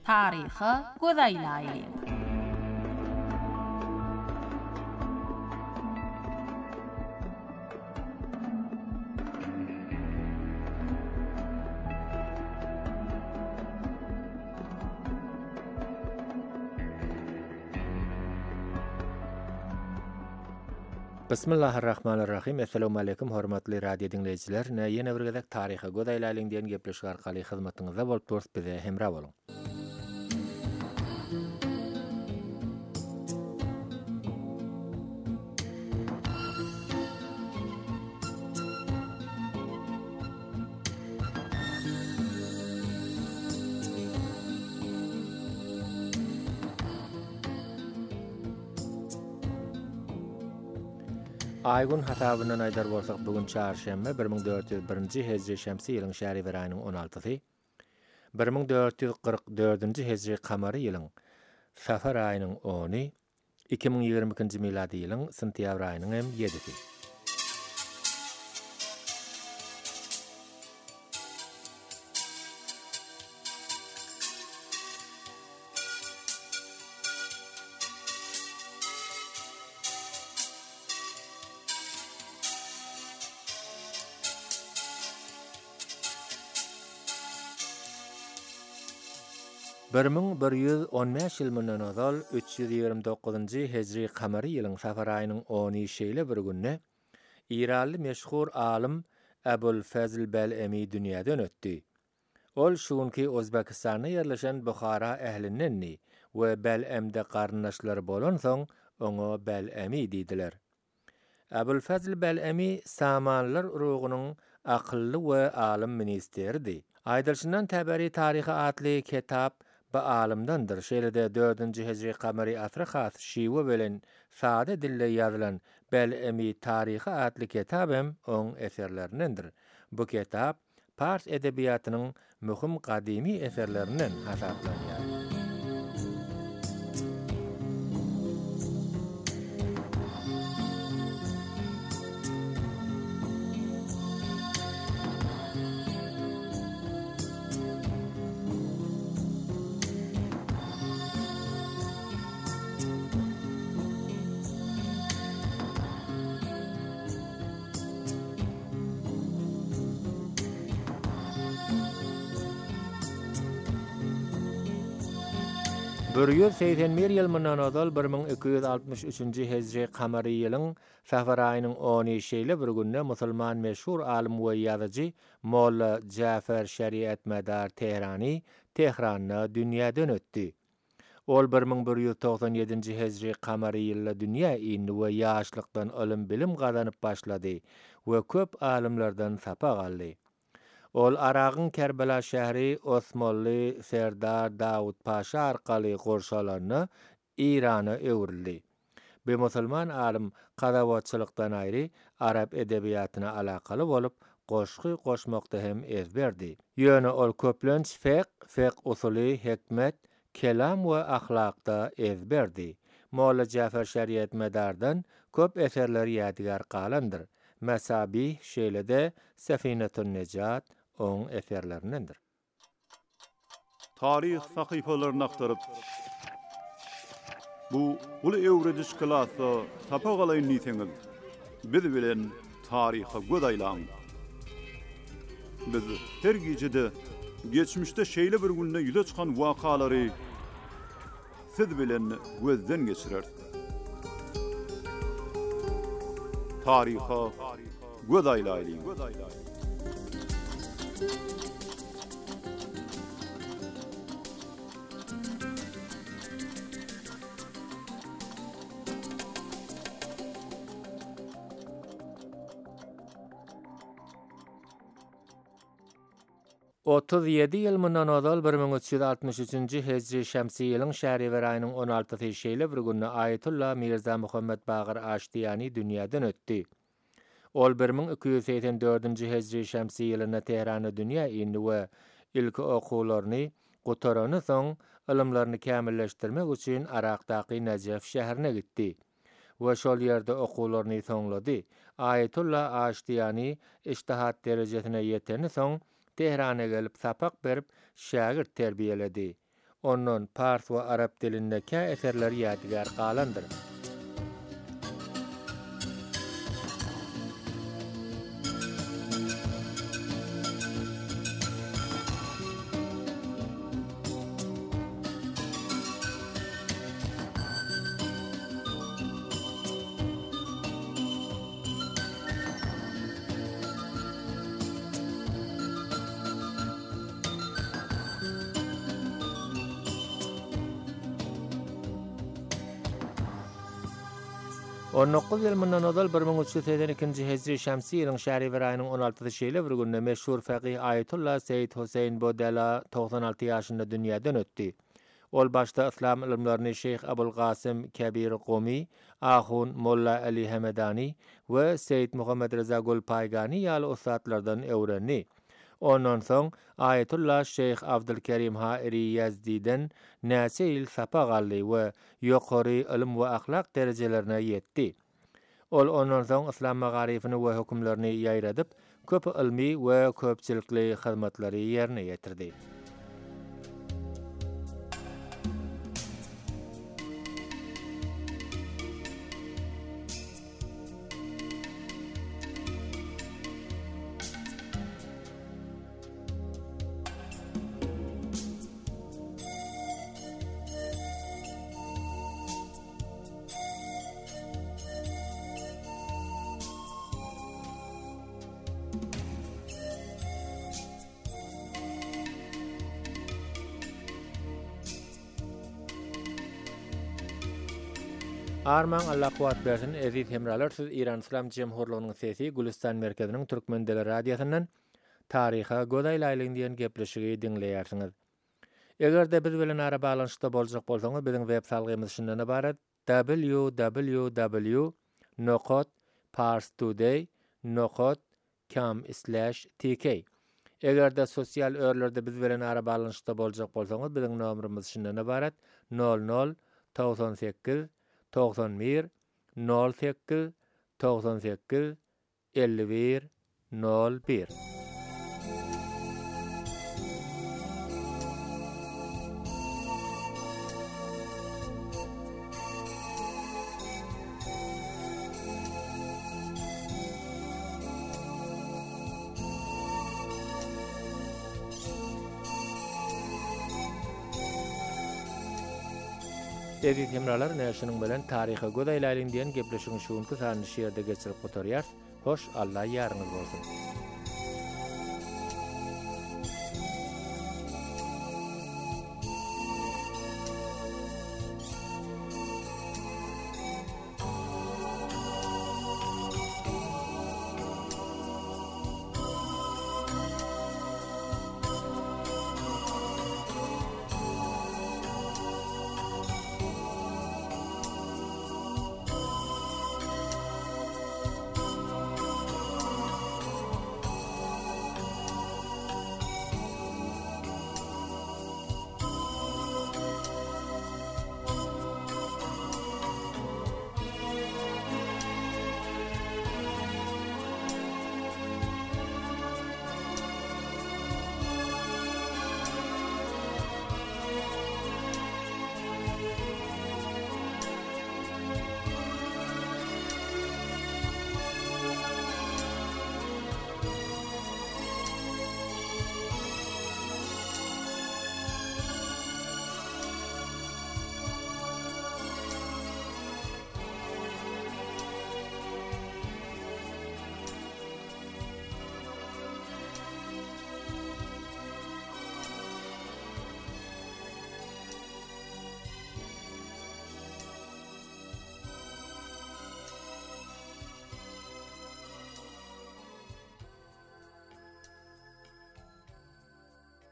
Tarihi gözeýläýli. Bismillahirrahmanirrahim. Assalamu alaykum hormatly radio dinleyijiler. Ýene bir gezek taryhy gözeýläýliň diýen gepleşik arkaly hyzmatyňyzda bolup durýar, bize hemra boluň. Aygun hasabından aýdar bolsak bugün çarşembe 1401-nji hejri şemsi ýylyň şäherber aýynyň 16-sy, 1444-nji hejri kamary ýylyň safar aýynyň 10-y, 2022-nji milady ýylyň sentýabr aýynyň 7-si. Bermung 115 ýyl mundan ozal 329-njy hejri kamary ýylyň safar aýynyň 10-y şeýle bir günne İranly meşhur alim Abul Fazl Bal'ami dünýäden ötdi. Ol şuňky Özbekistanda ýerleşen Bukhara ählindenni we Bal'amda garnaşlary bolan soň oňa Bal'ami diýdiler. Abul Fazl Bal'ami Samanlar urugynyň akylly we alim ministridi. Aýdylşyndan täberi taryhy atly kitap bu alimdandır. Şeýle-de 4-nji hejri kamary asra has şiwe bilen sade dille ýazylan Bal'ami taryhy atly kitap hem oň eserlerindendir. Bu kitap Pars edebiýatynyň möhüm gadymy eserlerinden hasaplanýar. Bürýür 81 ýyl mundan ozal 1263-nji hejri kamary ýylyň safar aýynyň 10-y şeýle bir günde musulman meşhur alim we ýazyjy Molla Jafar Şeriat Medar Tehrani Tehranda dünýäden ötdi. Ol 1197-nji hejri kamary ýylda dünýä indi we ýaşlykdan ilim bilim gazanyp başlady we köp alimlerden sapa galdy. Ol Aragyn Kerbela şäheri Osmanly Serdar Dawud Paşa arkaly gorşalaryny Irana öwrildi. Bu musulman alim qadawatçylykdan aýry arab edebiýatyna alakaly bolup goşgy goşmakda hem ezberdi. Ýöne ol köplenç fiqh usuly, hikmet, kelam we ahlakda ezberdi. Molla Jafar Şeriat Medardan köp eserler ýadigar qalandyr. Mesabih şeýle-de Safinatun Nejat oň eserlerindendir. Tarih sahypalaryny aktaryp bu uly öwrediş klasy tapagalyň niseňiz biz bilen taryha gödaýlan. Biz her gejede geçmişde şeýle bir günde ýüze çykan wakalary siz bilen gözden geçirer. Taryha gödaýlaýly. Otuz 7 ýyl mundan ozal 1363-nji hejri şemsi ýylyň şäherber aýynyň 16-sy şeýle bir günde Aýetullah Mirza Muhammed Bagir Aştiýany dünýäden ötdi. Ol 1284-nji hejri şemsi ýylyna Tehrana dünýä indi we ilki okuwlaryny gutarany soň ilmlaryny kämilleşdirmek üçin Araqdaky Najaf şäherine gitdi. We şol ýerde okuwlaryny soňlady. Aýetullah Aştiýany iştihat derejesine ýeteni soň Tehrana gelip sapak berip şagird terbiýeledi. Ondan Pars we Arap dilindeki eserleri ýadigar galandyr. On 9 ýyl mundan odal 1382-nji hijri şämsi ýylyň şäherber aýynyň 16-sy şeýle bir günde meşhur faqih Ayetullah Seyyid Husayn Bodala 96 ýaşynda dünýäden ötdi. Ol başda islam ilimlerini Şeyh Abul Qasim Kabir Qomi, Ahun Molla Ali Hamedani we Seyyid Muhammed Reza Golpaygani ýaly ustadlardan öwrenni. Ondan soň Ayetullah Şeyh Abdülkerim Hairi Yazdi'den näsil sapa galdy we ýokary ilim we ahlak derejelerine ýetdi. Ol ondan soň islam magarifiני we hökümlerini ýaýradyp, köp ilmi we köpçilikli hyzmatlary ýerine ýetirdi. Arman Allah kuwat bersin, eziz hemralar, siz İran İslam Cemhurluğunyň sesi Gülistan merkeziniň Türkmen dili radiosynyň taryha godaý laýlygyny diýen gepleşigi dinleýärsiňiz. Egerde biz bilen ara balanşykda boljak bolsaňyz, biziň web salgymyz şundan ibaret: www.parstoday.com/tk. Egerde sosial örlerde biz bilen ara balanşykda boljak bolsaňyz, biziň nomerimiz şundan ibaret: 00 98 91 08 98 51 01. Eziz hemralar, näşiniň bilen taryha godaý laýlygyny diýen gepleşigiň şuňky sanyny şeýerde geçirip gotarýar. Hoş, Allah ýarňyz bolsun.